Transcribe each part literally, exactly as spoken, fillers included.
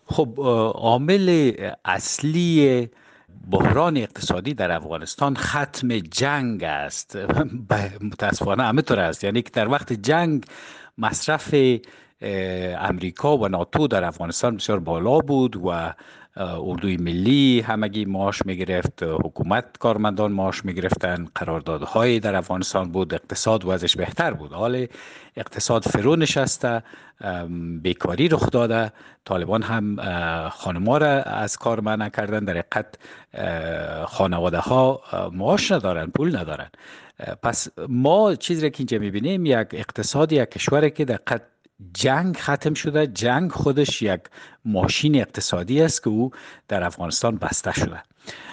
خب اه، عامل اصلی بحران اقتصادی در افغانستان ختم جنگ است. ب- متاسفانه همینطور است، یعنی که در وقت جنگ مصرف اه، امریکا و ناتو در افغانستان بسیار بالا بود و اه، اردوی ملی همگی معاش میگرفت، حکومت کارمندان معاش میگرفتن، قراردادهای در افغانستان بود، اقتصاد وضعش بهتر بود. حال اقتصاد فرو نشسته، ام، بیکاری رخ داده، طالبان هم اه، خانما را از کار منع کردن. در حقیقت اه، خانواده ها اه، معاش ندارن، پول ندارن. اه، پس ما چیزی را که اینجا میبینیم یک اقتصاد یک کشوری که در حقیقت جنگ ختم شده. جنگ خودش یک ماشین اقتصادی است که او در افغانستان بسته شده.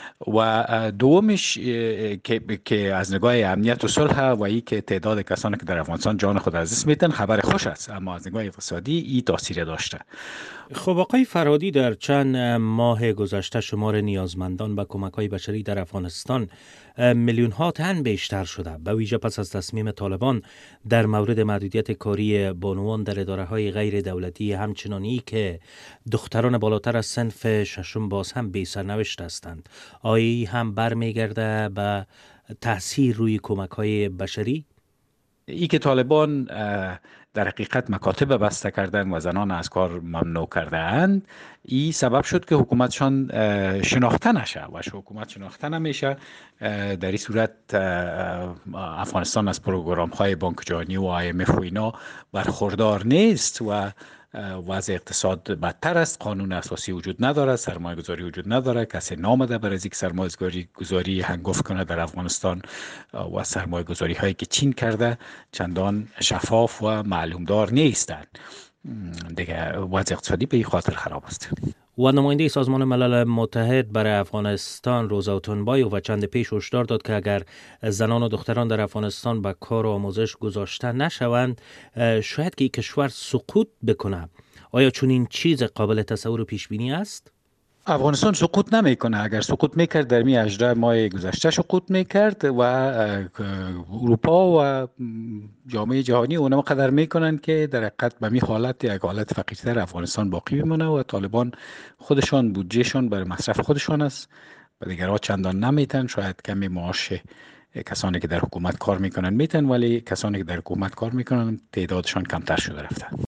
و دومش که که از نگاه امنیت و صلح و ای که تعداد کسانی که در افغانستان جان خود از دست میتن خبر خوش است، اما از نگاه اقتصادی ای تاثیر داشته. خب آقای فرهادی، در چند ماه گذشته شمار نیازمندان به کمک‌های بشری در افغانستان میلیون ها تن بیشتر شده، به ویژه پس از تصمیم طالبان در مورد محدودیت کاری بانوان در اداره‌های غیر دولتی، همچنانی که دختران بالاتر از صنف ششم باز هم بی سرنوشت هستند. آیا هم برمیگرده به تاثیر روی کمک‌های بشری؟ ای که طالبان اه، در حقیقت مکاتب بسته کردن و زنان از کار ممنوع کرده اند، ای سبب شد که حکومتشان اه، شناخته نشه و شو حکومت شناخته نمیشه. اه، در این صورت اه، اه، افغانستان از پروگرام های بانک جهانی و آی ام اف و اینا برخوردار نیست و وضع اقتصاد بدتر است. قانون اساسی وجود نداره، سرمایه گذاری وجود نداره، کسی نامده برای از اینکه سرمایه گذاری هنگفت کنه در افغانستان و سرمایه گذاری هایی که چین کرده چندان شفاف و معلومدار نیستند. دیگه وضع اقتصادی به این خاطر خراب است. و نماینده سازمان ملل متحد برای افغانستان روزا تونبای و چند پیش هشدار داد که اگر زنان و دختران در افغانستان به کار و آموزش گذاشته نشوند، شاید که این کشور سقوط بکنه. آیا چون این چیز قابل تصور و پیش بینی است؟ افغانستان سقوط نمیکنه. اگر سقوط میکرد در می اجرای ماه گذشته سقوط میکرد و اه، اروپا و جامعه جهانی اونم قدر میکنن که در حقیقت به می حالت یک حالت فقیرتر افغانستان باقی بمانه و طالبان خودشان بودجهشان برای مصرف خودشان است و دیگرها چندان نمیتن. شاید کمی معاش کسانی که در حکومت کار میکنن میتن، ولی کسانی که در حکومت کار میکنن تعدادشان کمتر شده رفته.